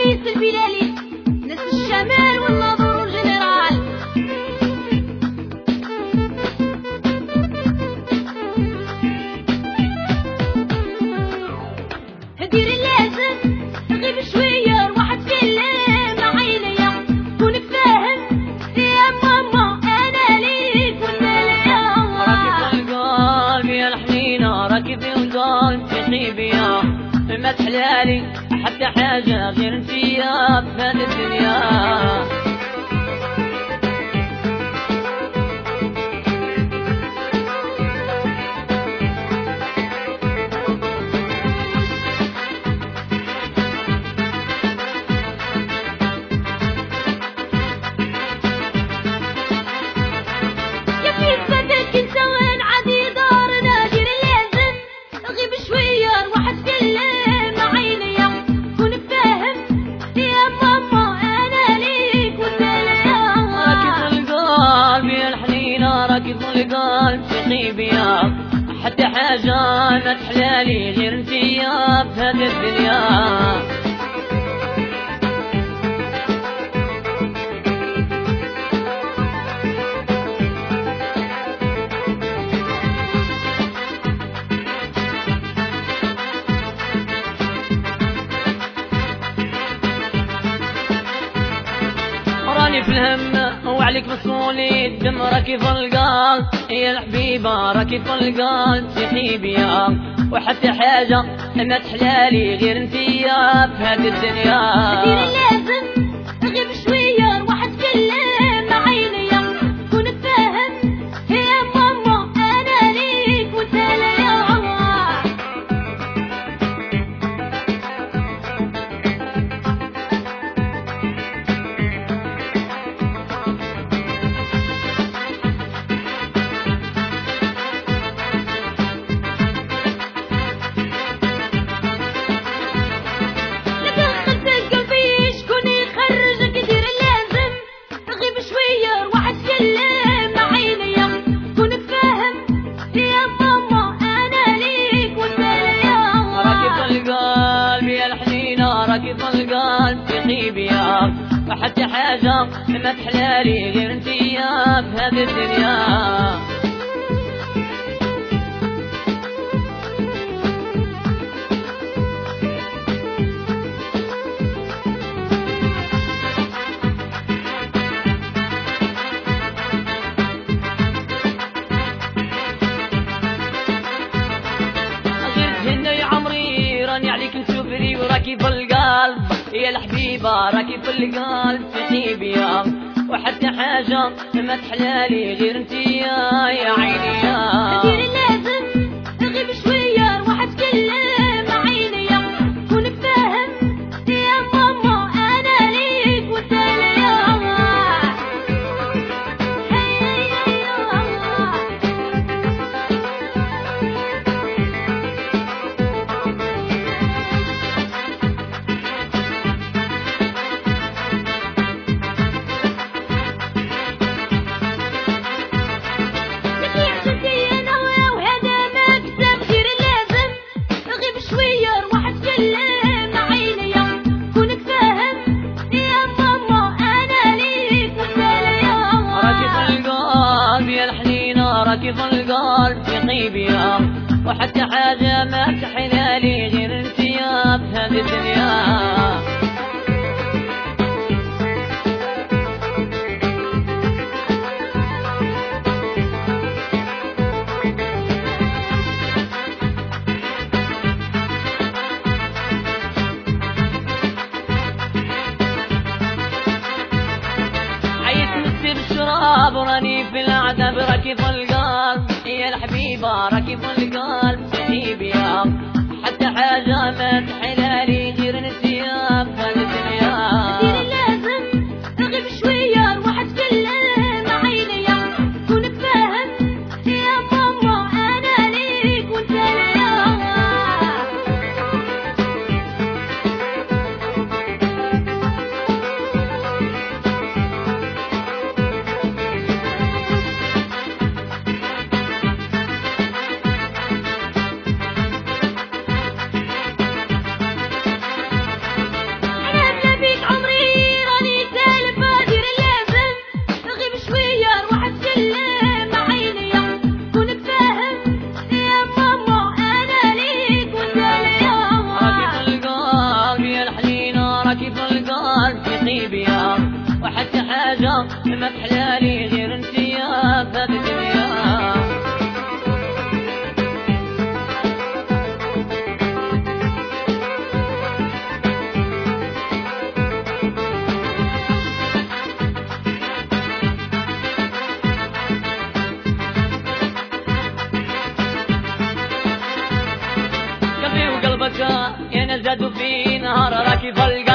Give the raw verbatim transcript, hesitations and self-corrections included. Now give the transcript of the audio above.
عريس البلالي ناس الشمال والنظر جنرال. هدير اللازم غيب شوية واحد كلام عينيا كون فاهم يا ماما انا ليك ولا لا. راكي في القلب يا الحنينة، راكي في القلب في غيبيا ما تحلالي حتى حاجة غير انتيا في هذه الدنيا. راكي في القلب في غيبيا حتى حاجة ما تحلالي غير انتيا في هذه الدنيا. راني في الهم وعليك مسؤولي الدم، راكي في القلب يا الحبيبة، راكي في القلب في غيبيا وحتى حاجة ما تحلالي غير انتيا في هذه الدنيا. هدير اللازم غيب شوية واحد كلام عينيا كون فاهم يا ماما انا ليك وانت لا. راكي في القلب في غيبيا وحتى حاجة ما تحلالي غير انتيا في هذه الدنيا. عليك نشوفني وراكي في القلب يا الحبيبة، راكي في القلب في غيبيا وحتى حاجة ما تحلالي غير انتيا يا عيني. هدير اللازم غيب شوية واحد كلام عينيا كون فاهم يا ماما انا ليك وانت لا. راكي في القلب في غيبيا وحتى حاجة ما تحلالي غير انتيا في هذه الدنيا. الشراب وراني في العذاب، راكي في القلب يا الحبيبة، راكي في القلب في غيبيا حتى حاجة ما تحلالي غير انتيا في هذه الدنيا. هدير اللازم غيب شوية واحد كلام عينيا كون فاهم يا ماما انا ليك وانت لا. زادوا في نهار راكي في القلب